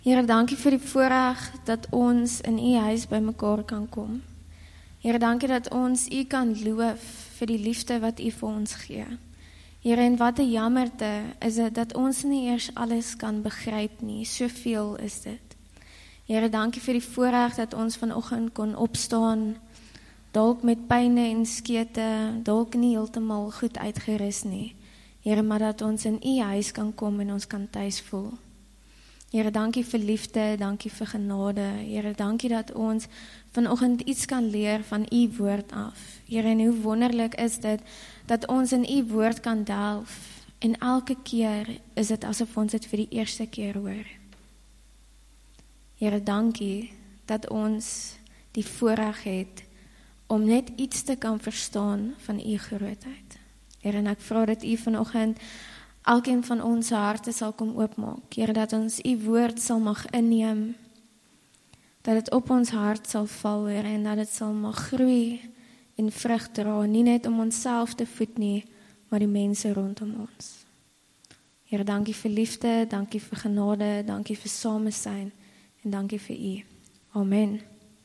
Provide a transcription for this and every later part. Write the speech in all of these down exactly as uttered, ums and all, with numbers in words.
Here, dankie vir die voorreg dat ons in u huis by mekaar kan kom. Here, dankie dat ons u kan loof vir die liefde wat u vir ons gee. Here, en wat 'n jammerte is dit dat ons nie eers alles kan begryp nie, soveel is dit. Here, dankie vir die voorreg dat ons vanoggend kon opstaan, dalk met pyne en skete, dalk nie heeltemal goed uitgerus nie. Here, maar dat ons in u huis kan kom en ons kan tuis voel. Here, dankie vir liefde, dankie vir genade. Here, dankie dat ons vanoggend iets kan leer van u woord af. Here, en hoe wonderlik is dit dat ons in u woord kan delf en elke keer is dit asof ons dit vir die eerste keer hoor. Here, dankie dat ons die voorreg het om net iets te kan verstaan van u grootheid. Here, en ek vra dat u vanoggend elkeen van ons harte sal kom oopmaak. Here, dat ons u woord sal mag inneem, dat het op ons hart sal val, Here, en dat het sal mag groei en vrug dra, nie net om onsself te voed nie, maar die mense rondom ons. Here, dankie vir liefde, dankie vir genade, dankie vir samesyn en dankie vir u. Amen.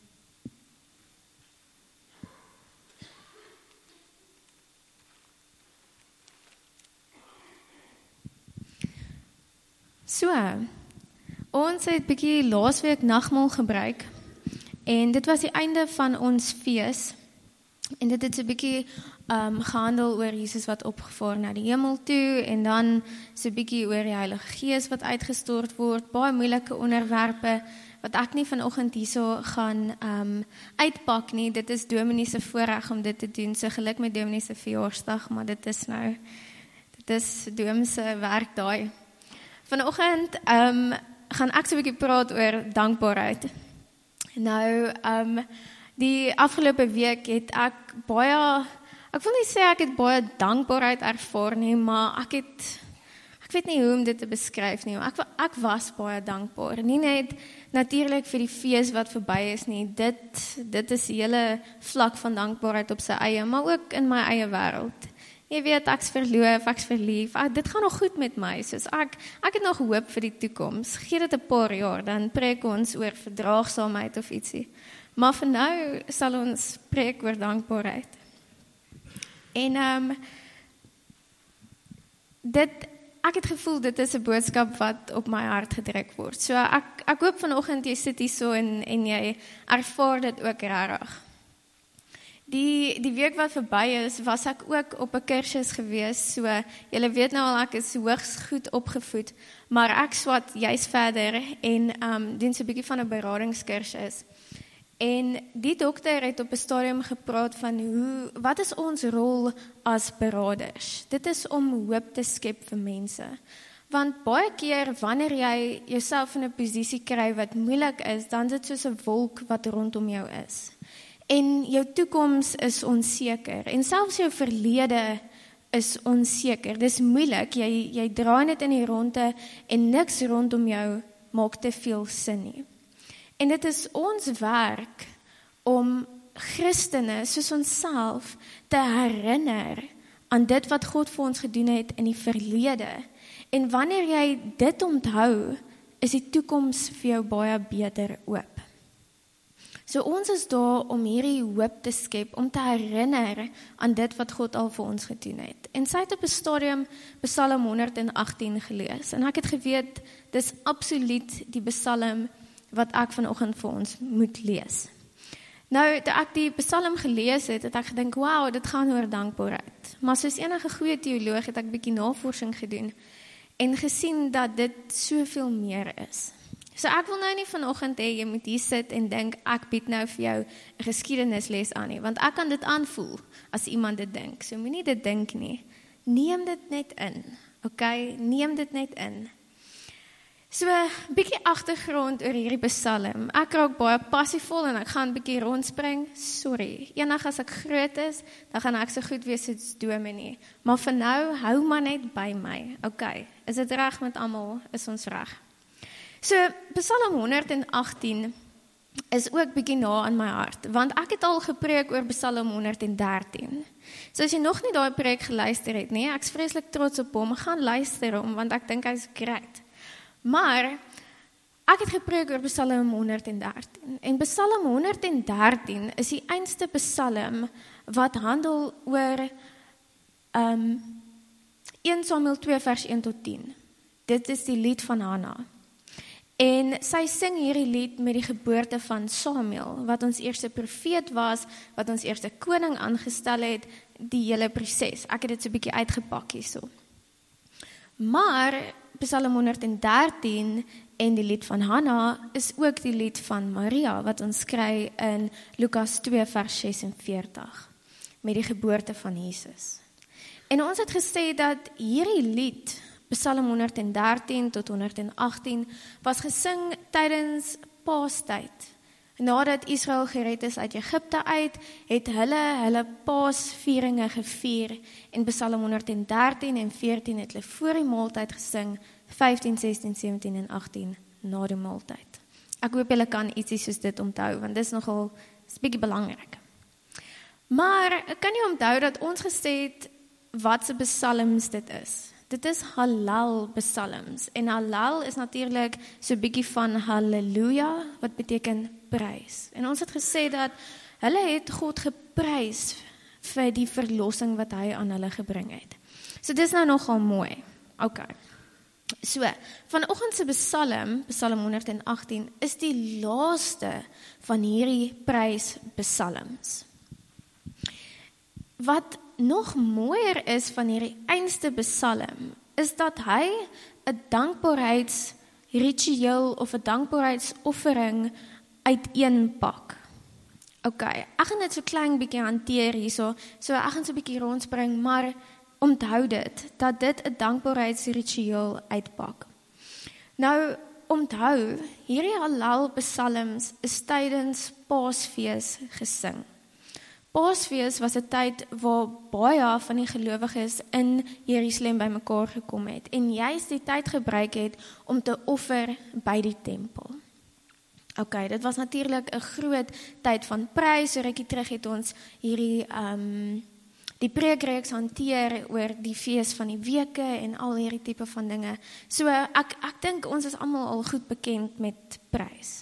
So, ons het bietjie laasweek nagmaal gebruik en dit was die einde van ons fees en dit het so bietjie um, gehandel oor Jesus wat opgevaar na die hemel toe en dan so bietjie oor die Heilige Gees wat uitgestort word, baie moeilike onderwerpe wat ek nie vanoggend hierso gaan um, uitpak nie. Dit is Dominee se voorreg om dit te doen, so geluk met Dominee se verjaarsdag, maar dit is nou, dit is Dom se werk daai. Vanoggend um, gaan ek so 'n bietjie praat oor dankbaarheid. Nou, um, die afgelope week het ek baie, ek wil nie sê ek het baie dankbaarheid ervaar nie, maar ek het, ek weet nie hoe om dit te beskryf nie, maar ek, ek was baie dankbaar. Nie net natuurlik vir die fees wat verby is nie, dit, dit is die hele vlak van dankbaarheid op sy eie, maar ook in my eie wêreld. Jy weet, ek's verloof, ek's verlief, ek, dit gaan nog goed met my, soos ek, ek het nog hoop vir die toekoms, gee dit 'n paar jaar, dan preek ons oor verdraagsaamheid of ietsie, maar vir nou sal ons preek oor dankbaarheid. En um, dit, ek het gevoel, dit is 'n boodskap wat op my hart gedruk word, so ek, ek hoop vanoggend jy sit hier so en, en jy ervaar dit ook regtig. Die, die week wat verby is, was ek ook op 'n kursus gewees, so julle weet nou al ek is hoogs goed opgevoed, maar ek swat juist verder en um, doen so 'n bietjie van 'n beradingskursus. En die dokter het op 'n stadium gepraat van hoe, wat is ons rol as beraders? Dit is om hoop te skep vir mense. Want baie keer wanneer jy jouself in 'n posisie kry wat moeilik is, dan is dit soos 'n wolk wat rondom jou is. En jou toekoms is onseker, en selfs jou verlede is onseker. Dis moeilik, jy, jy draai net in die ronde, en niks rondom jou maak te veel sin nie. En dit is ons werk om Christene, soos onsself, te herinner aan dit wat God vir ons gedoen het in die verlede. En wanneer jy dit onthou, is die toekoms vir jou baie beter oop. So ons is daar om hierdie hoop te skep, om te herinner aan dit wat God al vir ons gedoen het. En sy het op 'n stadium Psalm honderd agttien gelees, en ek het geweet, dis absoluut die Psalm wat ek vanoggend vir ons moet lees. Nou, toe ek die Psalm gelees het, het ek gedink, wauw, dit gaan oor dankbaarheid. Maar soos enige goeie teoloog het ek 'n bietjie navorsing gedoen, en gesien dat dit soveel meer is. So ek wil nou nie vanoggend hê, jy moet hier sit en dink, ek bied nou vir jou 'n geskiedenisles aan nie, want ek kan dit aanvoel as iemand dit dink. So moenie dit dink nie. Neem dit net in. Okay, neem dit net in. So 'n bietjie agtergrond oor hierdie Psalm. Ek raak baie passievol en ek gaan 'n bietjie rondspring. Sorry. Eendag as ek groot is, dan gaan ek so goed wees soos Dominee. Maar vir nou, hou maar net by my. Okay, is dit reg met almal? Is ons reg? So, Psalm honderd agttien is ook bietjie na aan my hart, want ek het al gepreek oor Psalm honderd dertien. So as jy nog nie daai preek geluister het nie, ek's vreeslik trots op hom, gaan luister hom, want ek dink hy's great. Maar ek het gepreek oor Psalm honderddertien. En Psalm honderddertien is die einste psalm wat handel oor um, eerste Samuel twee vers een tot tien. Dit is die lied van Hanna. En sy sing hierdie lied met die geboorte van Samuel, wat ons eerste profeet was, wat ons eerste koning aangestel het, die hele proses. Ek het dit so 'n bietjie uitgepak hierso. Maar Psalm honderddertien en die lied van Hanna is ook die lied van Maria, wat ons kry in Lukas twee vers sesenveertig, met die geboorte van Jesus. En ons het gesê dat hierdie lied, Psalm honderddertien tot honderdagtien, was gesing tydens Paastyd. Nadat Israel gered is uit Egipte uit, het hulle hulle Paasvieringe gevier, en Psalm honderddertien en veertien het hulle voor die maaltyd gesing, vyftien, sestien, sewentien en agttien na die maaltyd. Ek hoop julle kan ietsie soos dit onthou, want dit is nogal, is bietjie belangrik. Maar, kan jy onthou dat ons gesê het, wat se psalms dit is? Dit is halal psalms, en halal is natuurlijk so 'n bietjie van halleluja, wat beteken prys. En ons het gesê dat hulle het God geprys vir die verlossing wat hy aan hulle gebring het. So dit is nou nogal mooi. Ok. So, vanoggend se psalm, Psalm honderdagtien, is die laaste van hierdie prys psalms. Wat nog mooier is van hierdie einste psalm, is dat hy 'n dankbaarheidsritueel of 'n dankbaarheidsoffering uiteenpak. Ok, ek gaan dit so klein bietjie hanteer hierso, so ek gaan so 'n bietjie rondspring, maar onthou dit, dat dit 'n dankbaarheidsritueel uitpak. Nou, onthou, hierdie halal psalms is tydens Paasfees gesing. Paasfees was 'n tyd waar baie van die gelowiges in Jerusalem bymekaar gekom het en juist die tyd gebruik het om te offer by die tempel. Ok, dit was natuurlik 'n groot tyd van prys, so rukkie terug het ons hierdie um, die preekreeks hanteer oor die fees van die weke en al hierdie tipe van dinge. So ek, ek dink ons is almal al goed bekend met prys.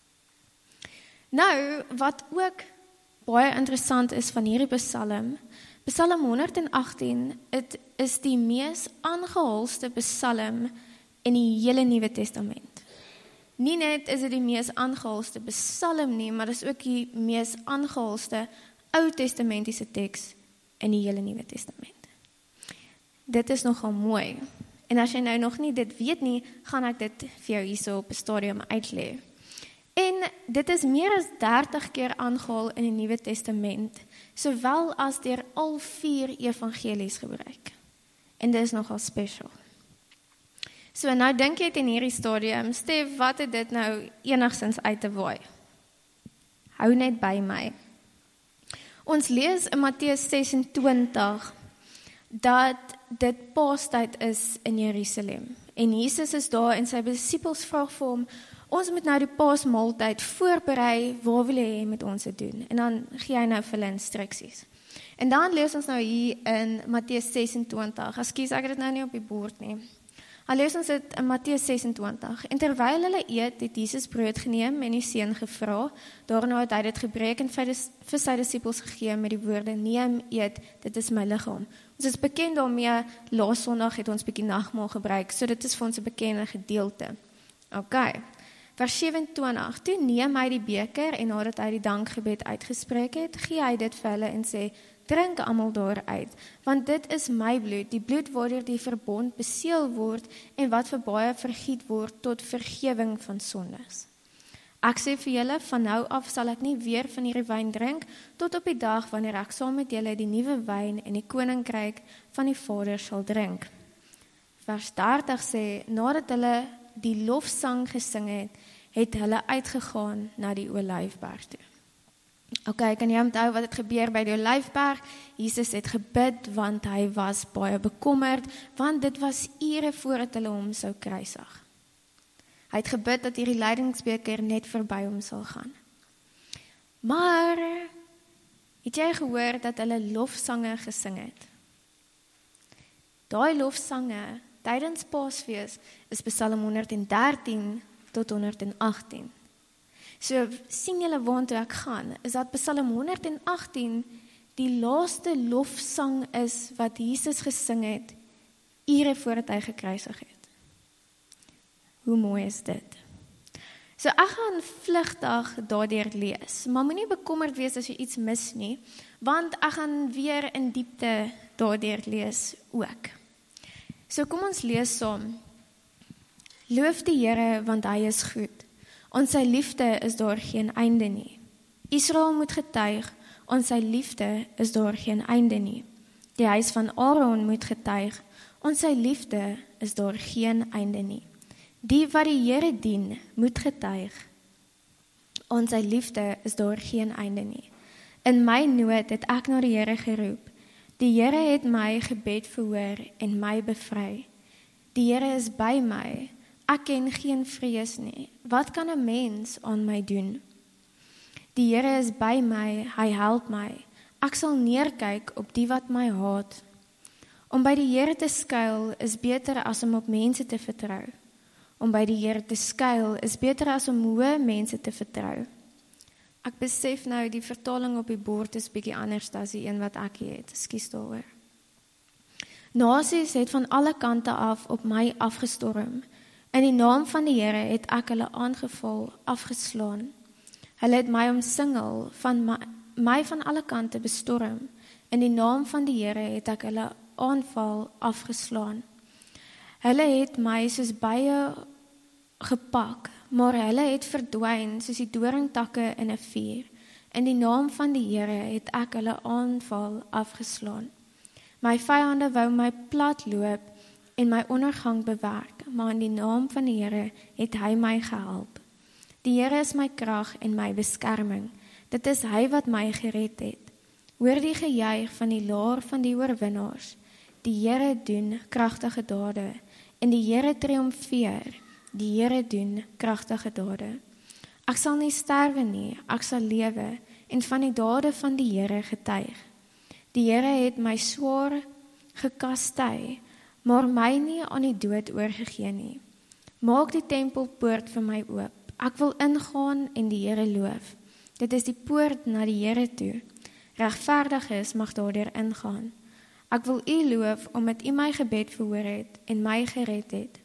Nou, wat ook baie interessant is van hierdie psalm, Psalm honderdagtien, het is die mees aangehaalste psalm in die hele Nuwe Testament. Nie net is dit die mees aangehaalste psalm nie, maar dit is ook die mees aangehaalste Ou Testamentiese teks in die hele Nuwe Testament. Dit is nogal mooi. En as jy nou nog nie dit weet nie, gaan ek dit vir jou hierso op 'n stadium uitlê. En dit is meer as dertig keer aangehaal in die Nuwe Testament, sowel as deur al vier evangelies gebruik. En dit is nogal special. So nou dink jy in hierdie stadium, Stef, wat het dit nou enigstens uit te waai? Hou net by my. Ons lees in Matteus ses en twintig dat dit Paastyd is in Jerusalem. En Jesus is daar en sy disippels vra vir hom, ons moet nou die Paasmaaltyd voorberei, waar wil jy met ons dit doen? En dan gee hy nou vir hulle instruksies. En dan lees ons nou hier in Matteus ses en twintig, ekskuus, ek het dit nou nie op die bord nie. Dan lees ons dit in Matteus ses en twintig, en terwyl hulle eet, het Jesus brood geneem en die seën gevra, daarna het hy dit gebreek en vir sy disippels gegee met die woorde, neem, eet, dit is my liggaam. Ons is bekend daarmee, laas Sondag het ons bietjie nagmaal gebruik, so dit is vir ons 'n bekende gedeelte. Ok, vers sewenentwintig, toe neem hy die beker en nadat hy die dankgebed uitgespreek het, gee hy dit vir hulle en sê, drink almal daaruit, want dit is my bloed, die bloed waardeur die verbond beseël word en wat vir baie vergiet word tot vergewing van sondes. Ek sê vir julle, van nou af sal ek nie weer van hierdie wyn drink, tot op die dag wanneer ek saam met julle die nuwe wyn en die koninkryk van die Vader sal drink. Vers dertig sê, nadat hulle die lofsang gesing het, het hulle uitgegaan na die Olyfberg toe. Ok, kan jy onthou wat het gebeur by die Olyfberg? Jesus het gebid, want hy was baie bekommerd, want dit was ure voordat hulle hom sou kruisig. Hy het gebid dat hierdie lydingsbeker net verby hom sal gaan. Maar, het jy gehoor dat hulle lofsange gesing het? Daai lofsange, tydens Paasfees, is Psalm honderddertien tot honderd en agttien. So, sien julle waantoe ek gaan, is dat Psalm honderd en agttien die laaste lofsang is wat Jesus gesing het, ure voordat hy gekruisig het. Hoe mooi is dit? So ek gaan vlugtig daardeur lees, maar moenie bekommerd wees as jy iets mis nie, want ek gaan weer in diepte daardeur lees ook. So kom ons lees saam. Loof die Here, want hy is goed. Ons sy liefde is daar geen einde nie. Israel moet getuig, ons sy liefde is daar geen einde nie. Die huis van Aaron moet getuig, ons sy liefde is daar geen einde nie. Die wat die Here dien, moet getuig, ons sy liefde is daar geen einde nie. In my nood het ek na die Here geroep. Die Here het my gebed verhoor en my bevry. Die Here is by my, ek ken geen vrees nie. Wat kan 'n mens aan my doen? Die Here is by my, hy help my. Ek sal neerkyk op die wat my haat. Om by die Here te skuil is beter as om op mense te vertrou. Om by die Here te skuil is beter as om hoë mense te vertrou. Ek besef nou die vertaling op die bord is bietjie anders as die een wat ek hier het. Ekskuus daaroor. Nasies het van alle kante af op my afgestorm. In die naam van die Here het ek hulle aangeval, afgeslaan. Hulle het my omsingel, van my, my van alle kante bestorm. In die naam van die Here het ek hulle aanval, afgeslaan. Hulle het my soos bye gepak, maar hulle het verdwyn soos die doringtakke in 'n vuur. In die naam van die Here het ek hulle aanval, afgeslaan. My vyande wou my plat loop en my ondergang bewerk, maar in die naam van die Here het hy my gehelp. Die Here is my krag en my beskerming. Dit is hy wat my gered het. Hoor die gejuig van die laar van die oorwinnaars. Die Here doen kragtige dade en die Here triomfeer. Die Here doen kragtige dade. Ek sal nie sterwe nie, ek sal lewe en van die dade van die Here getuig. Die Here het my swaar gekastei, maar my nie aan die dood oorgegee nie. Maak die tempelpoort vir my oop. Ek wil ingaan en die Here loof. Dit is die poort na die Here toe. Regverdiges mag daardeur ingaan. Ek wil U loof omdat U my gebed verhoor het en my gered het.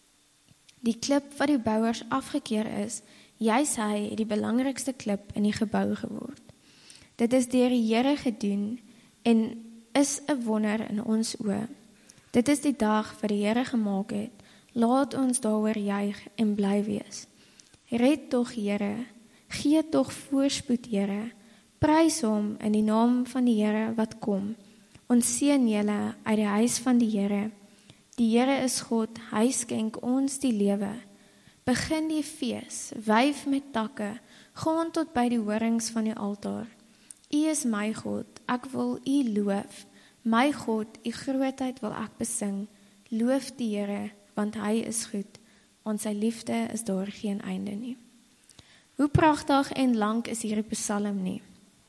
Die klip wat die bouers afgekeer is, juis hy het die belangrikste klip in die gebou geword. Dit is deur die Here gedoen en is 'n wonder in ons oë. Dit is die dag wat die Here gemaak het. Laat ons daaroor juig en bly wees. Red tog, Here, gee tog voorspoed, Here. Prys hom in die naam van die Here wat kom. Ons seën julle uit die huis van die Here. Die Here is God, hy skenk ons die lewe. Begin die fees, wyf met takke, gaan tot by die horings van die altaar. U is my God, ek wil U loof. My God, U grootheid wil ek besing. Loof die Here, want hy is goed. Aan sy liefde is daar geen einde nie. Hoe pragtig en lank is hierdie psalm nie?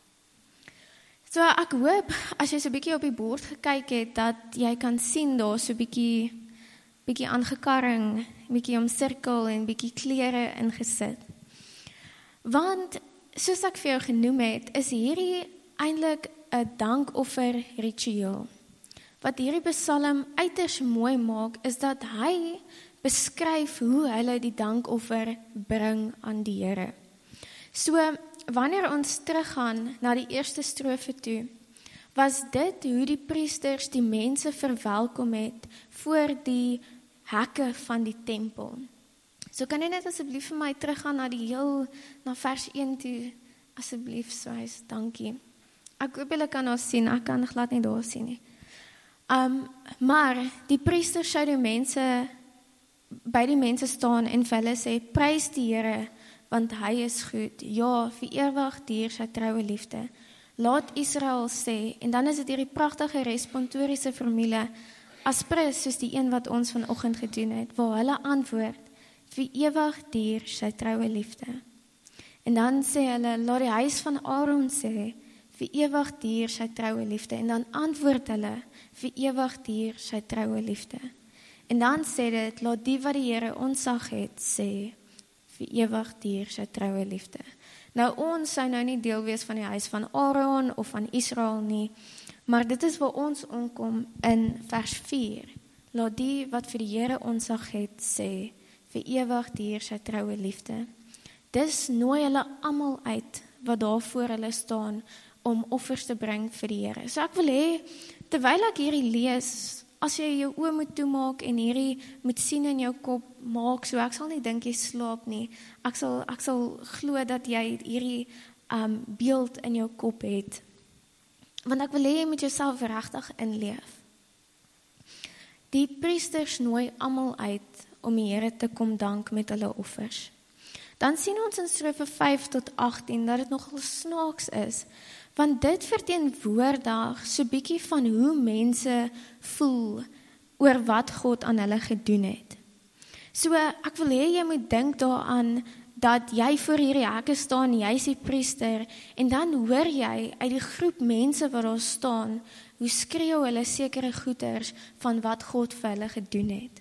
So ek hoop, as jy so 'n bietjie op die bord gekyk het, dat jy kan sien daar so 'n bietjie, bietjie aangekarring, bietjie omsirkel en bietjie klere ingesit. Want, soos ek vir jou genoem het, is hierdie eintlik 'n dankoffer ritueel. Wat hierdie psalm uiters mooi maak, is dat hy beskryf hoe hulle die dankoffer bring aan die Here. So, wanneer ons teruggaan na die eerste strofe toe, was dit hoe die priesters die mense verwelkom het voor die hekke van die tempel. So kan jy net asseblief vir my teruggaan na die heel, na vers een toe, asseblief, Swys, dankie. Ek hoop julle kan ons sien, ek kan glad nie daar sien nie. Um, maar die priesters sou die mense, by die mense staan en vir hulle sê, prys die Here, want hy is goed. Ja, vir ewig duur sy troue liefde. Laat Israel sê, en dan is dit hierdie pragtige respontoriese formule, aspres soos die een wat ons vanoggend gedoen het, waar hulle antwoord, vir ewig duur sy troue liefde. En dan sê hulle, laat die huis van Aaron sê, vir ewig duur sy troue liefde. En dan antwoord hulle, vir ewig duur sy troue liefde. En dan sê dit, laat die wat die Here ontzag het, sê, vir ewig duur sy troue liefde. Nou ons sou nou nie deel wees van die huis van Aaron of van Israel nie, maar dit is waar ons omkom in vers vier. Laat die wat vir die Here ontzag het sê, vir ewig duur sy troue liefde. Dis nooi hulle almal uit wat daar voor hulle staan om offers te bring vir die Here. So ek wil hê, terwyl ek hierdie lees, as jy jou oë moet toemaak en hierdie moet sien in jou kop, maak so, ek sal nie dink jy slaap nie, ek sal, ek sal glo dat jy hierdie um, beeld in jou kop het. Want ek wil hê jy moet jouself regtig inleef. Die priesters nooi almal uit om die Here te kom dank met hulle offers. Dan sien ons in Strofe vyf tot agttien dat dit nogal snaaks is, want dit verteenwoordig so bietjie van hoe mense voel oor wat God aan hulle gedoen het. So ek wil hê jy moet dink daaraan dat jy voor hierdie hekke staan, jy is die priester, en dan hoor jy uit die groep mense wat daar staan, hoe skreeu hulle sekere goeters van wat God vir hulle gedoen het.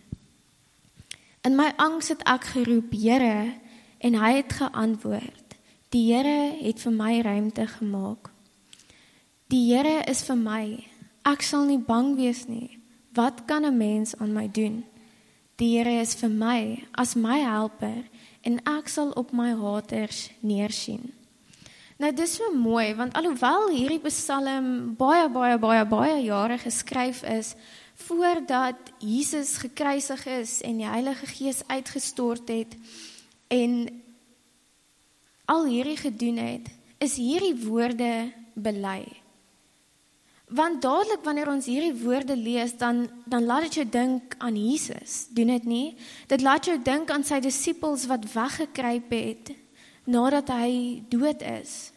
In my angs het ek geroep, Here, en hy het geantwoord, die Here het vir my ruimte gemaak. Die Here is vir my, ek sal nie bang wees nie, wat kan 'n mens aan my doen? Die Here is vir my, as my helper, en ek sal op my haters neersien. Nou dis so mooi, want alhoewel hierdie psalm baie, baie, baie, baie jare geskryf is, voordat Jesus gekruisig is en die Heilige Gees uitgestort het, en al hierdie gedoen het, is hierdie woorde bely. Want dadelik wanneer ons hierdie woorde lees, dan, dan laat dit jou dink aan Jesus, doen dit nie? Dit laat jou dink aan sy disippels wat weggekruip het, nadat hy dood is.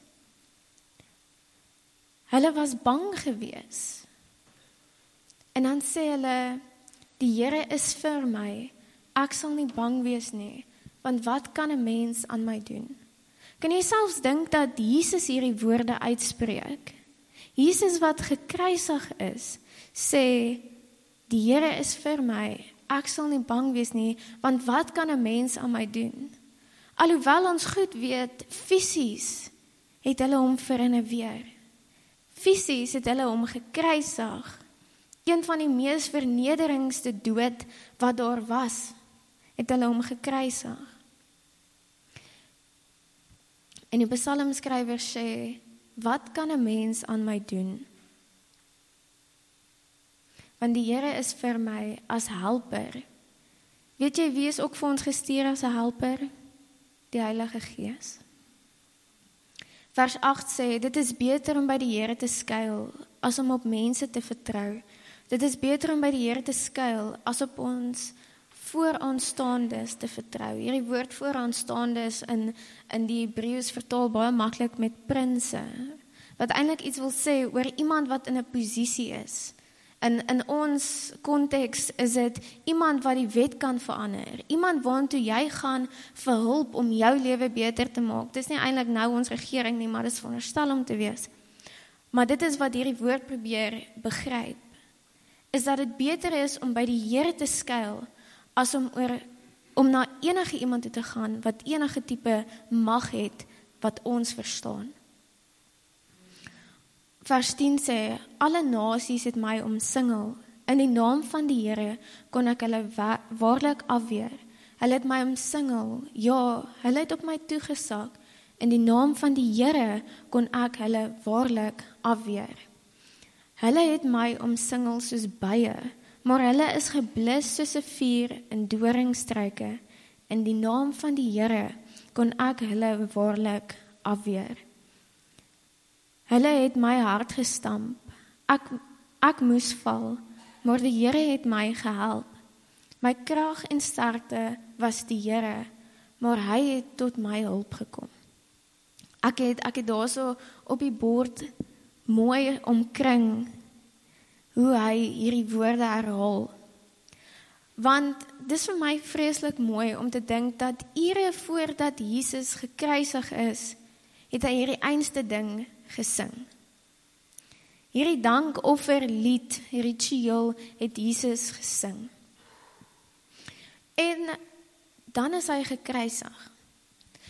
Hulle was bang gewees. En dan sê hulle, die Here is vir my, ek sal nie bang wees nie, want wat kan 'n mens aan my doen? Kan jy selfs dink dat Jesus hierdie woorde uitspreek? Jesus wat gekruisig is, sê, die Here is vir my, ek sal nie bang wees nie, want wat kan 'n mens aan my doen? Alhoewel ons goed weet, fisies het hulle hom verinneweer. Fisies het hulle hom gekruisig. Een van die mees vernederingste dood wat daar was, het hulle hom gekruisig. En die psalmskrywer sê, wat kan 'n mens aan my doen? Want die Here is vir my as helper. Weet jy wie is ook vir ons gestuur as 'n helper? Die Heilige Gees. Vers agt sê, dit is beter om by die Here te skuil, as om op mense te vertrou. Dit is beter om by die Here te skuil, as op ons vooraanstaandes te vertrou. Hierdie woord vooraanstaandes in, in die Hebreëus vertaal baie maklik met prinse, wat eintlik iets wil sê oor iemand wat in 'n posisie is. In, in ons konteks is dit iemand wat die wet kan verander, iemand waantoe jy gaan vir hulp om jou lewe beter te maak. Dit is nie eintlik nou ons regering nie, maar dit is veronderstel om te wees. Maar dit is wat hierdie woord probeer begryp, is dat dit beter is om by die Here te skuil, as om, oor, om na enige iemand toe te gaan, wat enige tipe mag het, wat ons verstaan. Vers tien sê, alle nasies het my omsingel, in die naam van die Here kon ek hulle wa- waarlik afweer. Hulle het my omsingel, ja, hulle het op my toegesak, in die naam van die Here kon ek hulle waarlik afweer. Hulle het my omsingel soos bye, maar hulle is geblus soos 'n vuur in doringstruike. In die naam van die Here kon ek hulle waarlik afweer. Hulle het my hart gestamp. Ek, ek moes val, maar die Here het my gehelp. My krag en sterkte was die Here, maar hy het tot my hulp gekom. Ek het, ek het daarso op die bord mooi omkring hoe hy hierdie woorde herhaal. Want dis vir my vreeslik mooi om te dink dat ure voordat Jesus gekruisig is, het hy hierdie einste ding gesing. Hierdie dankofferlied, ritueel, het Jesus gesing. En dan is hy gekruisig.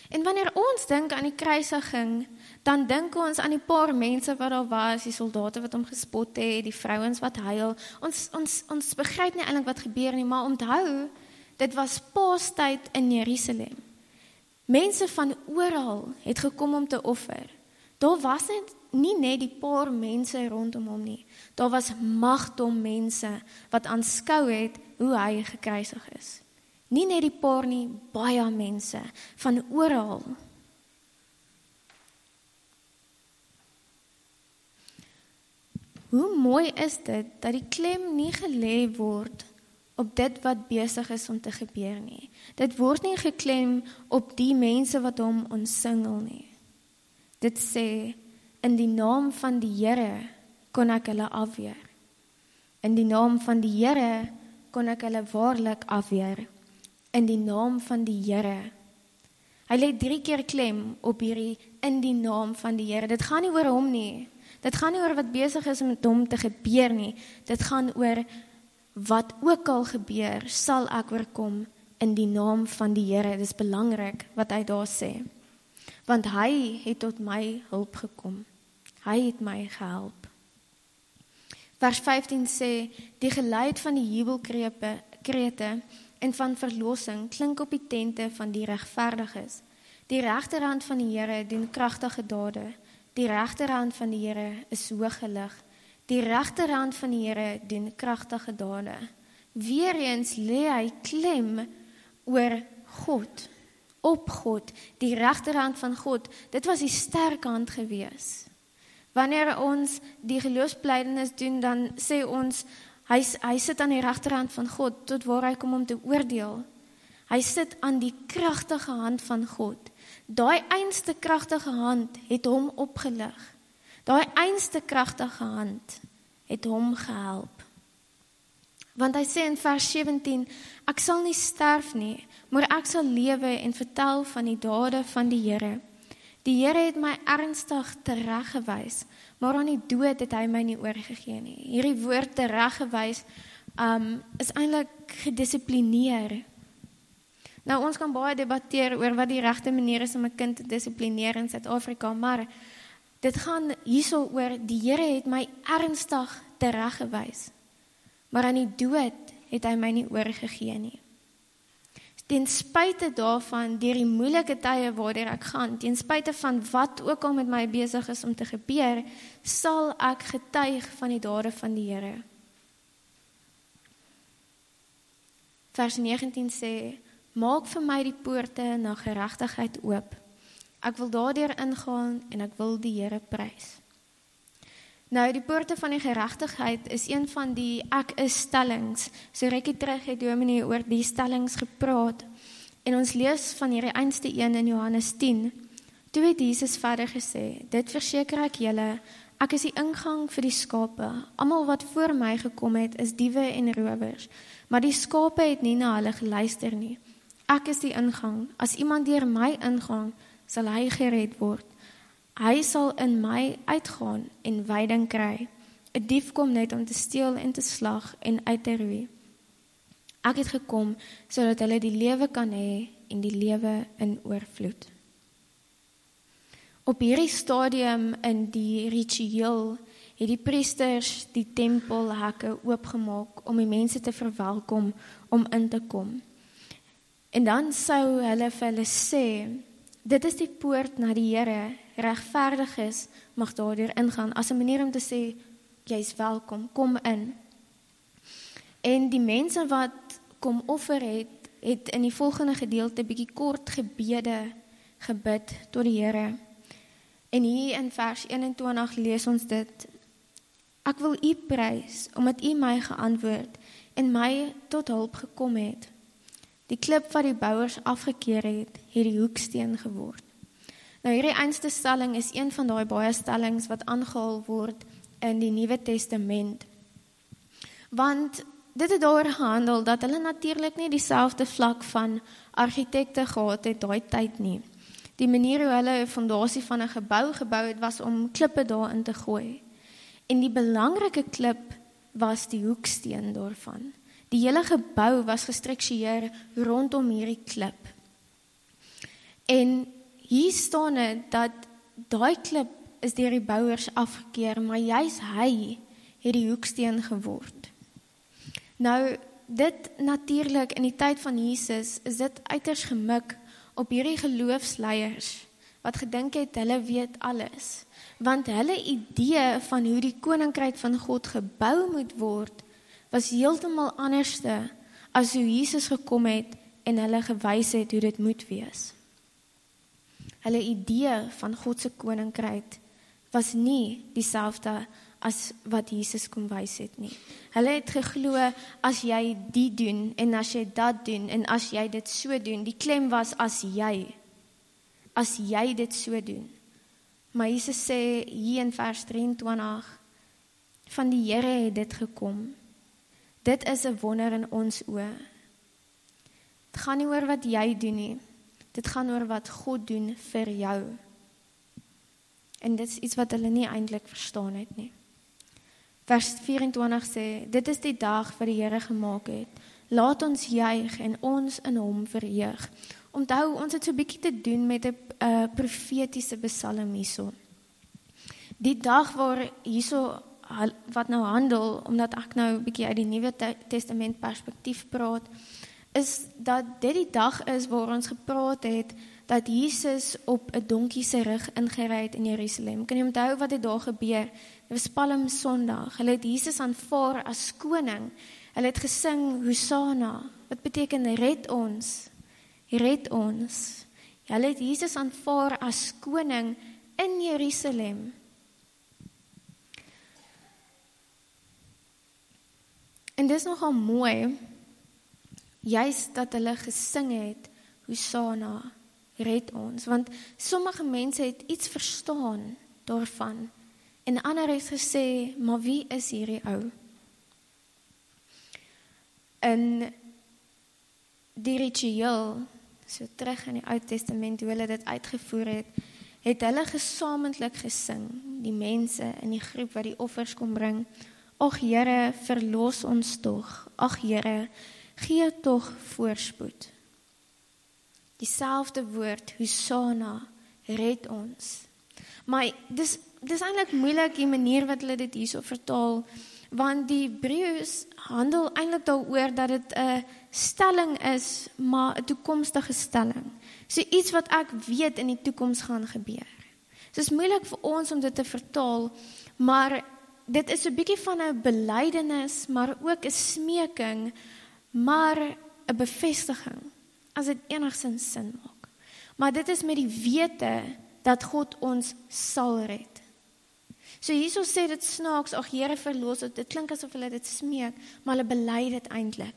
En wanneer ons dink aan die kruisiging, dan dink ons aan die paar mense wat daar was, die soldate wat hom gespot het, die vrouens wat huil. Ons, ons, ons begryp nie eintlik wat gebeur nie, maar onthou, dit was Paastyd in Jerusalem. Mense van oral het gekom om te offer. Daar was net nie net die paar mense rondom hom nie. Daar was magdom mense wat aanskou het hoe hy gekruisig is. Nie net die paar nie, baie mense van oral. Hoe mooi is dit dat die klem nie gelê word op dit wat besig is om te gebeur nie. Dit word nie geklem op die mense wat hom omsingel nie. Dit sê, in die naam van die Here kon ek hulle afweer. In die naam van die Here kon ek hulle waarlik afweer. In die naam van die Here. Hy lê drie keer klem op hierdie in die naam van die Here. Dit gaan nie oor hom nie. Dit gaan nie oor wat besig is om met hom te gebeur nie. Dit gaan oor wat ook al gebeur, sal ek oorkom in die naam van die Here. Dit is belangrik wat hy daar sê. Want hy het tot my hulp gekom. Hy het my gehelp. Vers vyftien sê, die geluid van die jubelkrete en van verlossing klink op die tente van die regverdiges. Die regterhand van die Here doen kragtige dade. Die regterhand van die Here is hoog gelig. Die regterhand van die Here doen kragtige dade. Weereens lê hy klem oor God, op God, die regterhand van God. Dit was die sterk hand gewees. Wanneer ons die geloofsbelijdenis doen, dan sê ons, hy, hy sit aan die regterhand van God, tot waar hy kom om te oordeel. Hy sit aan die kragtige hand van God. Daai einste kragtige hand het hom opgelig. Daai einste kragtige hand het hom gehelp. Want hy sê in vers sewentien, ek sal nie sterf nie, maar ek sal lewe en vertel van die dade van die Here. Die Here het my ernstig tereggewys, maar aan die dood het hy my nie oorgegee nie. Hierdie woord tereggewys um, is eintlik gedissiplineer. Nou, ons kan baie debatteer oor wat die regte manier is om 'n kind te dissiplineer in Suid-Afrika, maar dit gaan hierso oor, die Here het my ernstig tereggewys, maar aan die dood het hy my nie oorgegee nie. Ten spyte daarvan, deur die moeilike tye waardeur ek gaan, ten spyte van wat ook al met my besig is om te gebeur, sal ek getuig van die dade van die Here. Vers negentien sê, maak vir my die poorte na geregtigheid oop. Ek wil daardeur ingaan en ek wil die Here prys. Nou, die poorte van die geregtigheid is een van die ek is stellings. So rukkie terug het Dominee oor die stellings gepraat. En ons lees van hierdie einste een in Johannes tien. Toe het Jesus verder gesê, dit verseker ek julle, ek is die ingang vir die skape. Almal wat voor my gekom het, is diewe en rowers. Maar die skape het nie na hulle geluister nie. Ek is die ingang. As iemand deur my ingaan, sal hy gered word. Hy sal in my uitgaan en veiding kry. 'n Dief kom net om te steel en te slag en uit te roei. Ek het gekom sodat hulle die lewe kan hê en die lewe in oorvloed. Op hierdie stadium in die ritueel het die priesters die tempelhekke oopgemaak om die mense te verwelkom om in te kom. En dan sou hulle vir hulle sê, dit is die poort na die Here, regverdig is, mag daardeur ingaan, as 'n manier om te sê, jy is welkom, kom in. En die mense wat kom offer het, het in die volgende gedeelte bietjie kort gebede gebid tot die Here. En hier in vers eenentwintig lees ons dit, ek wil U prys, omdat U my geantwoord en my tot hulp gekom het. Die klip wat die bouers afgekeer het, het die hoeksteen geword. Nou hierdie einste stelling is een van daai baie stellings wat aangehaal word in die Nuwe Testament. Want dit het daaroor gehandel dat hulle natuurlik nie dieselfde vlak van argitekte gehad het daai tyd nie. Die manier hoe hulle 'n fondasie van 'n gebou gebou het was om klippe daarin te gooi. En die belangrike klip was die hoeksteen daarvan. Die hele gebou was gestruktureer rondom hierdie klip. En hier staan dit dat daai klip is deur die bouers afgekeur, maar juis hy het die hoeksteen geword. Nou, dit natuurlik in die tyd van Jesus is dit uiters gemik op hierdie geloofsleiers wat gedink het hulle weet alles, want hulle idee van hoe die koninkryk van God gebou moet word was heeltemal anderste as hoe Jesus gekom het en hulle gewys het hoe dit moet wees. Hulle idee van God se koninkryk was nie dieselfde as wat Jesus kom wys het nie. Hulle het geglo, as jy die doen, en as jy dat doen, en as jy dit so doen, die klem was as jy, as jy dit so doen. Maar Jesus sê hier in vers drieëntwintig, van die Here het dit gekom. Dit is 'n wonder in ons oë. Dit gaan nie oor wat jy doen nie, dit gaan oor wat God doen vir jou. En dit is iets wat hulle nie eintlik verstaan het nie. Vers vyf-en-twintig sê, dit is die dag wat die Here gemaak het. Laat ons juig en ons in hom verheug. Onthou, ons het so 'n bietjie te doen met 'n uh, profetiese psalm hierso. Die dag waar hierso wat nou handel, omdat ek nou 'n bietjie uit die Nuwe Testament perspektief praat, is dat dit die dag is waar ons gepraat het dat Jesus op 'n donkie se rug ingery het in Jerusalem. Kan jy onthou wat het daar gebeur? Dit was Palm Sondag. Hulle het Jesus aanvaar as koning. Hulle het gesing Hosanna, wat beteken red ons, red ons. Hulle het Jesus aanvaar as koning in Jerusalem. En dis nogal mooi, juist dat hulle gesing het Hosanna, red ons, want sommige mense het iets verstaan daarvan, en ander het gesê, maar wie is hierdie ou? In die ritueel, so terug in die Ou Testament, hoe hulle dit uitgevoer het, het hulle gesamentlik gesing, die mense in die groep wat die offers kom bring, ag Here, verlos ons tog, ag Here, gee tog voorspoed. Dieselfde woord, Hosanna, red ons. Maar dis, dis eintlik moeilik die manier wat hulle dit hierso vertaal, want die Hebreëus handel eintlik daaroor dat dit 'n stelling is, maar 'n toekomstige stelling. So iets wat ek weet in die toekoms gaan gebeur. So dit is moeilik vir ons om dit te vertaal, maar dit is 'n bietjie van 'n belydenis, maar ook 'n smeking, maar 'n bevestiging, as dit enigstens sin maak. Maar dit is met die wete dat God ons sal red. So hierso sê dit snaaks, ag Here verlos ons, dit klink asof hulle dit smeek, maar hulle bely dit eintlik.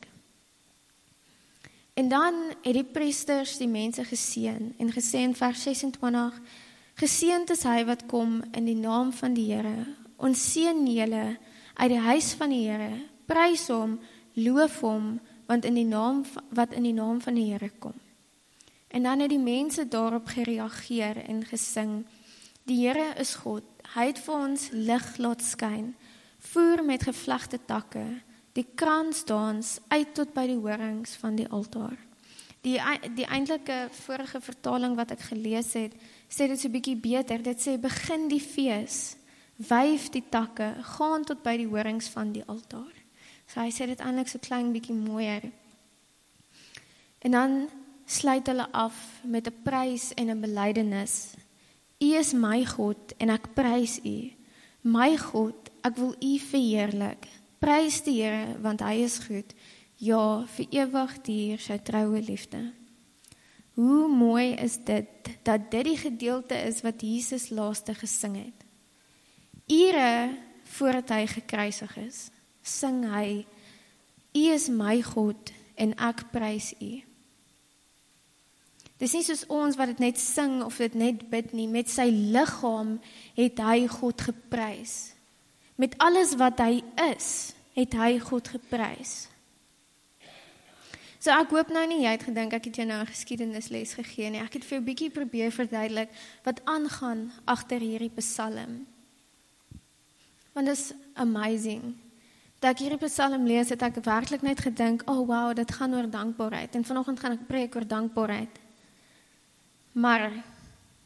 En dan het die priesters die mense geseën en gesê in vers ses-en-twintig, geseënd is hy wat kom in die naam van die Here. Ons seën julle uit die huis van die Here, prys hom, loof hom, want in die naam wat in die naam van die Here kom. En dan het die mense daarop gereageer en gesing, die Here is God, hy het vir ons lig laat skyn, voer met gevlegte takke, die kransdans uit tot by die horings van die altaar. Die, die eintlike vorige vertaling wat ek gelees het, sê dit so 'n bietjie beter, dit sê begin die fees, wyf die takke, gaan tot by die horings van die altaar. So hy sê dit eintlik so klein bietjie mooier. En dan sluit hulle af met 'n prys en 'n belydenis. U is my God en ek prys u. My God, ek wil u verheerlik. Prys die Here want hy is goed. Ja, vir ewig duur sy troue liefde. Hoe mooi is dit dat dit die gedeelte is wat Jesus laaste gesing het. Ure voordat hy gekruisig is, sing hy, u is my God en ek prys u. Dis nie soos ons wat dit net sing of dit net bid nie, met sy liggaam het hy God geprys. Met alles wat hy is, het hy God geprys. So ek hoop nou nie, jy het gedink, ek het jou nou 'n geskiedenisles gegee nie, ek het vir jou 'n bietjie probeer verduidelik wat aangaan agter hierdie psalm. Want dit is amazing. Dat ek hierdie psalm lees, het ek werklik net gedink, oh wow, dit gaan oor dankbaarheid, en vanoggend gaan ek preek oor dankbaarheid. Maar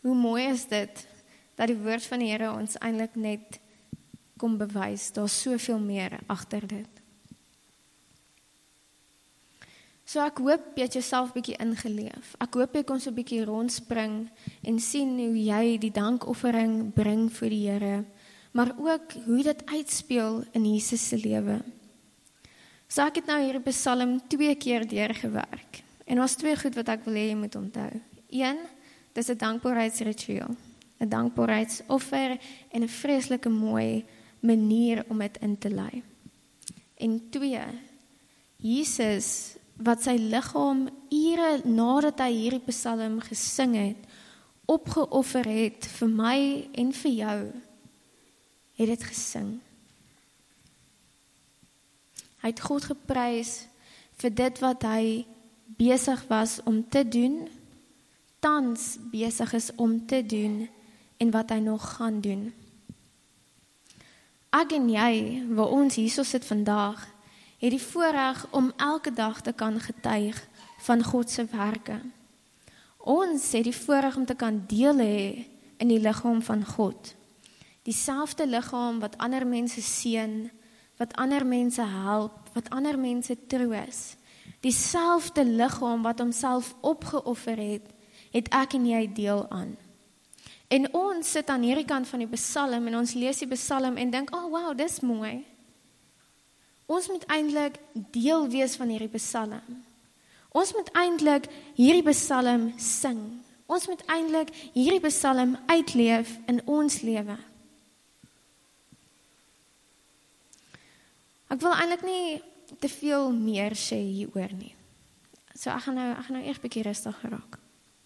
hoe mooi is dit, dat die woord van die Here ons eintlik net kom bewys, daar is soveel meer agter dit. So ek hoop jy het jouself bietjie ingeleef. Ek hoop jy kon so bietjie rondspring en sien hoe jy die dankoffering bring vir die Here, maar ook hoe dit uitspeel in Jesus se lewe. So ek het nou hierdie Psalm twee keer deurgewerk. En was twee goed wat ek wil hê jy moet onthou. Een, dis 'n dankbaarheidsritueel, 'n dankbaarheidsoffer en 'n vreeslike mooi manier om dit in te lei. En twee, Jesus wat sy liggaam ure nadat hy hierdie Psalm gesing het, opgeoffer het vir my en vir jou, het dit gesing. Hy het God geprys vir dit wat hy besig was om te doen, tans besig is om te doen, en wat hy nog gaan doen. Ek en jy, waar ons hierso sit vandag, het die voorreg om elke dag te kan getuig van God se werke. Ons het die voorreg om te kan deel hê in die liggaam van God. Dieselfde liggaam wat ander mense seën, wat ander mense help, wat ander mense troos. Dieselfde liggaam wat homself opgeoffer het, het ek en jy deel aan. En ons sit aan hierdie kant van die Psalm en ons lees die Psalm en dink, oh wow, dis mooi. Ons moet eintlik deel wees van hierdie Psalm. Ons moet eintlik hierdie Psalm sing. Ons moet eintlik hierdie Psalm uitleef in ons lewe. Ek wil eintlik nie te veel meer sê hieroor nie. So ek gaan nou, ek gaan nou eers 'n bietjie rustig raak.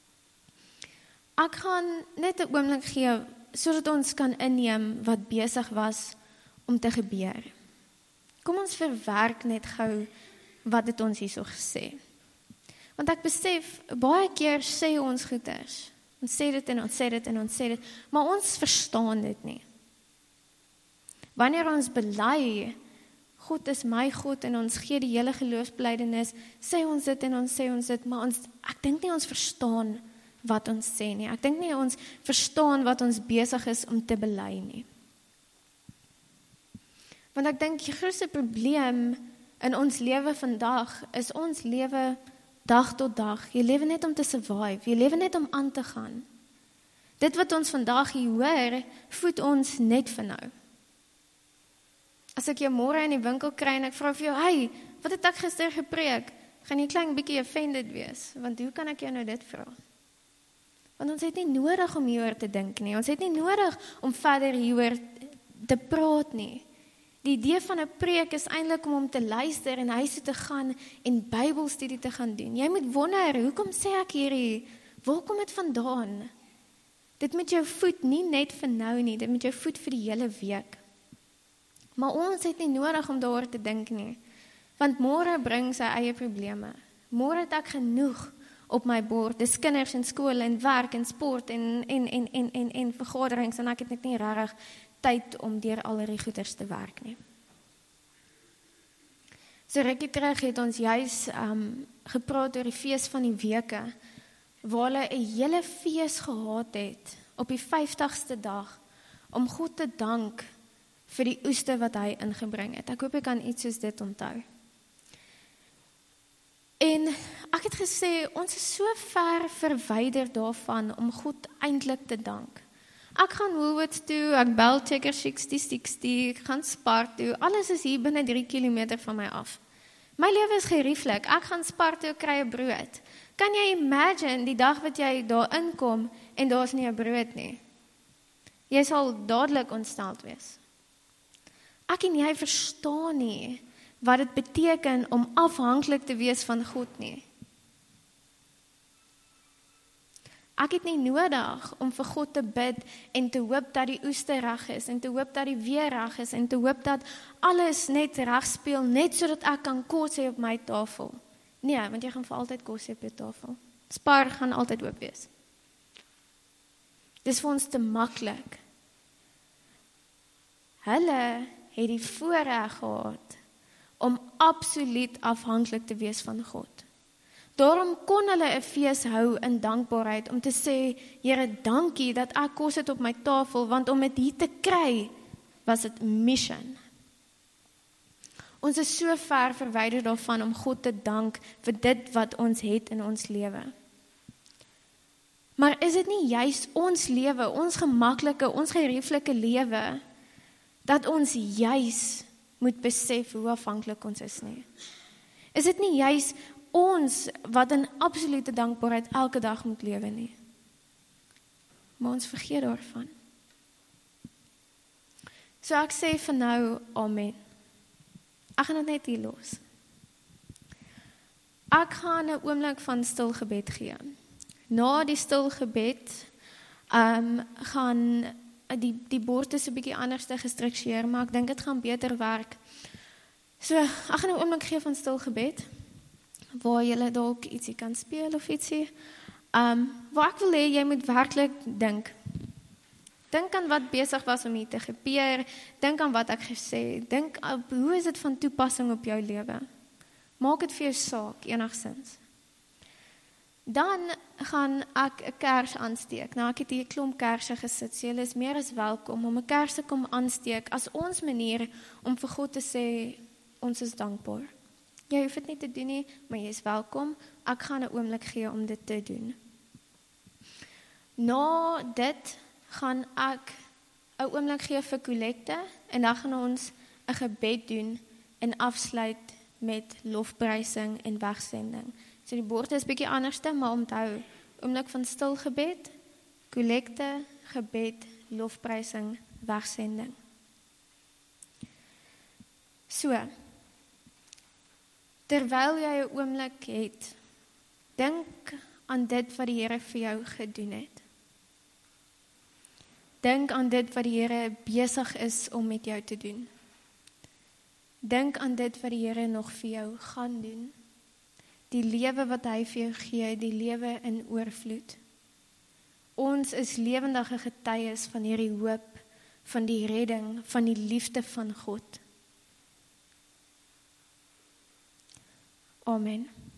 Ek gaan net 'n oomblik gee, sodat ons kan inneem wat besig was om te gebeur. Kom ons verwerk net gou wat het ons hierso gesê. Want ek besef, baie keer sê ons goeders. Ons sê dit en ons sê dit en ons sê dit, maar ons verstaan dit nie. Wanneer ons bely, God is my God en ons gee die hele geloofsbelijdenis, sê ons dit en ons sê ons dit, maar ons, ek dink nie ons verstaan wat ons sê nie. Ek dink nie ons verstaan wat ons besig is om te bely nie. Want ek dink die grootste probleem in ons lewe vandag is ons lewe dag tot dag. Jy lewe net om te survive, jy lewe net om aan te gaan. Dit wat ons vandag hier hoor, voed ons net vir nou. As ek jou môre in die winkel kry en ek vra vir jou, hey, wat het ek gister gepreek? Gaan jy klein bietjie offended wees? Want hoe kan ek jou nou dit vra? Want ons het nie nodig om hieroor te dink nie. Ons het nie nodig om verder hieroor te praat nie. Die idee van 'n preek is eintlik om om te luister en huis toe te gaan en Bybelstudie te gaan doen. Jy moet wonder, hoekom sê ek hierdie? Waar kom dit vandaan? Dit moet jou voed nie net vir nou nie, dit moet jou voed vir die hele week. Maar ons het nie nodig om daaroor te dink nie, want môre bring sy eie probleme. Môre het ek genoeg op my bord, dis kinders in skool en werk en sport en en en en en en vergaderings en ek het net nie regtig tyd om deur al die goeders te werk nie. So rukkie terug het ons juis um, gepraat oor die fees van die weke, waar hulle 'n hele fees gehad het op die vyftigste dag om God te dank vir die oeste wat hy ingebring het. Ek hoop ek kan iets soos dit onthou. En ek het gesê, ons is so ver verwyder daarvan om God eintlik te dank. Ek gaan Woolworths toe, ek bel Checker sixty sixty, ek gaan Spar toe, alles is hier binne drie kilometer van my af. My lewe is gerieflik, ek gaan Spar toe, kry 'n brood. Kan jy imagine die dag wat jy daar inkom en daar is nie 'n brood nie? Jy sal dadelik ontsteld wees. Ek en jy verstaan nie wat dit beteken om afhanklik te wees van God nie. Ek het nie nodig om vir God te bid en te hoop dat die oeste reg is en te hoop dat die weer reg is en te hoop dat alles net reg speel, net sodat ek kan kos hê op my tafel. Nee, want jy gaan vir altyd kos hê op jou tafel. Spar gaan altyd oop wees. Dis vir ons te maklik. Hulle het die voorreg gehad om absoluut afhanklik te wees van God. Daarom kon hulle 'n fees hou in dankbaarheid om te sê, Here, dankie dat ek kos het op my tafel, want om dit hier te kry, was dit mission. Ons is so ver verwyder daarvan om God te dank vir dit wat ons het in ons lewe. Maar is dit nie juis ons lewe, ons gemaklike, ons gerieflike lewe, dat ons juis moet besef hoe afhanklik ons is nie? Is dit nie juis ons wat in absolute dankbaarheid elke dag moet lewe nie? Maar ons vergeet daarvan. So ek sê vir nou, amen. Ek gaan dit net hier los. Ek gaan 'n oomblik van stil gebed gee. Na die stil gebed um, gaan die, die bord is 'n bietjie anders te gestruktureer, maar ek dink dit gaan beter werk. So, ek gaan 'n oomblik gee van stil gebed, waar jy dalk ietsie kan speel of ietsie. Um, waar ek wil hê, jy moet werklik dink. Dink aan wat besig was om hier te gebeur, dink aan wat ek gesê het, dink aan hoe is dit van toepassing op jou lewe. Maak dit vir jou saak, enigsins. Dan gaan ek 'n kers aansteek. Nou, ek het hier 'n klomp kersse gesit, so julle is meer as welkom om 'n kers te kom aansteek as ons manier om vir God te sê, ons is dankbaar. Jy hoef dit nie te doen nie, maar jy is welkom. Ek gaan 'n oomblik gee om dit te doen. Na dit gaan ek 'n oomblik gee vir kollekte en dan gaan ons 'n gebed doen en afsluit met lofprysing en wegsending. So die bord is bietjie anderste, maar onthou, oomblik van stil gebed, kollekte, gebed, lofprysing, wegsending. So, terwyl jy 'n oomblik het, dink aan dit wat die Here vir jou gedoen het. Dink aan dit wat die Here besig is om met jou te doen. Dink aan dit wat die Here nog vir jou gaan doen. Die lewe wat hy vir jou gee, die lewe in oorvloed. Ons is lewendige getuies van hierdie hoop, van die redding, van die liefde van God. Amen.